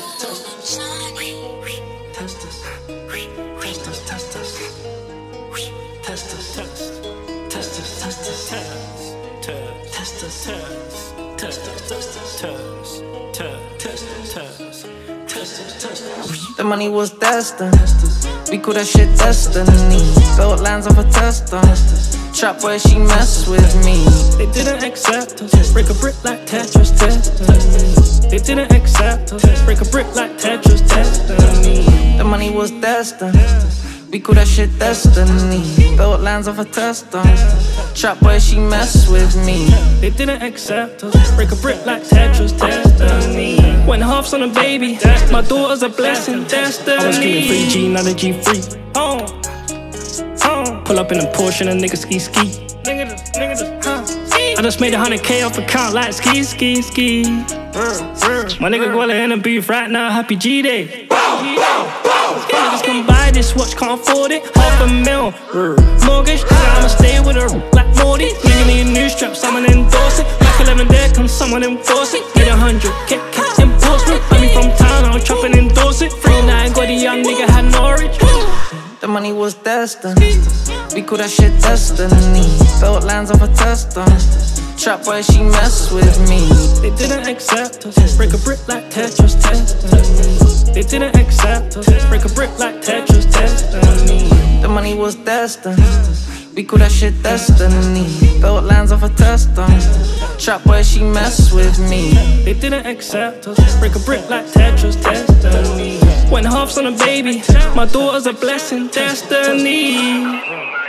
The money was destined. We call that shit destiny. Built lands off a tester. Trap where she messed with me. They didn't accept us. Break a brick like Tetris, testing. They didn't accept us. Break a brick like Tetris, testing. The money was destined. We call that shit destiny. Built lands off a tester. Trap where she messed with me. They didn't accept us. Break a brick like Tetris, testing. Went halves on a baby. My daughter's a blessing, destiny. I was screaming 3G, not a G3. Pull up in a Porsche and a nigga ski. I just made 100K off account like ski. My nigga Guala in a beef right now, happy G-Day. Niggas can buy this watch, can't afford it. $500,000 mortgage, I'ma stay with her like Morty. Nigga need a new strap, someone endorse it. Mac 11 there, can someone enforce it? Need 100K, can't import me. I'm from town, I'll chop and endorse it. 3-9, got a young nigga, had Norwich. The money was destined. We call that shit destiny. Built lands off a tester. Trap where she messed with me. They didn't accept us. Break a brick like Tetris, testing. They didn't accept us. Break a brick like Tetris, testing. The money was destined. We call that shit destiny. Built lands off a tester. Trap where she messed with me. They didn't accept us. Break a brick like Tetris, testing. Went halves on a baby. My daughter's a blessing, destiny.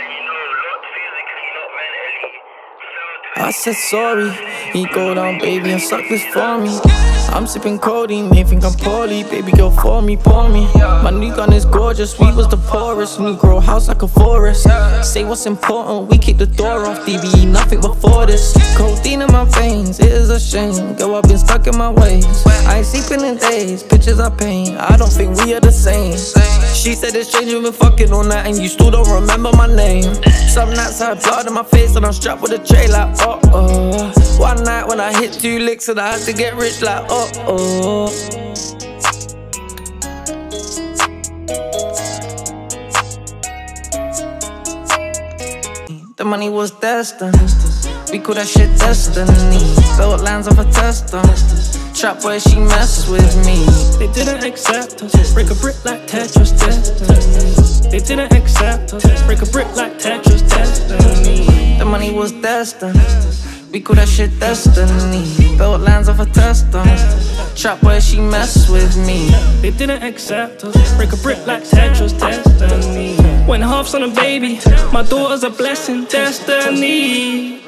I said sorry, he go down baby and suck this for me. I'm sipping codeine, may think I'm poorly. Baby girl for me, pour me. My new gun is gorgeous, we was the poorest. New grow house like a forest. Say what's important, we kick the door off. DBE, nothing before this. Codeine in my veins, it is a shame. Girl, I've been stuck in my ways. I ain't sleeping in days, pictures I paint. I don't think we are the same. She said it's strange, you've been fucking all night and you still don't remember my name. Some nights I had blood in my face and I'm strapped with a tray like One night when I hit 2 licks and I had to get rich like The money was destined. We call that shit destiny. Built lands off a tester. Trap where she messed with me. They didn't accept us. Break a brick like Tetris, testing. They didn't accept us. Break a brick like Tetris, testing. The money was destined. We call that shit destiny. Built lands off a tester. Trap where she messed with me. They didn't accept us. Break a brick like Tetris, testing. Went halves on a baby. My daughter's a blessing, destiny.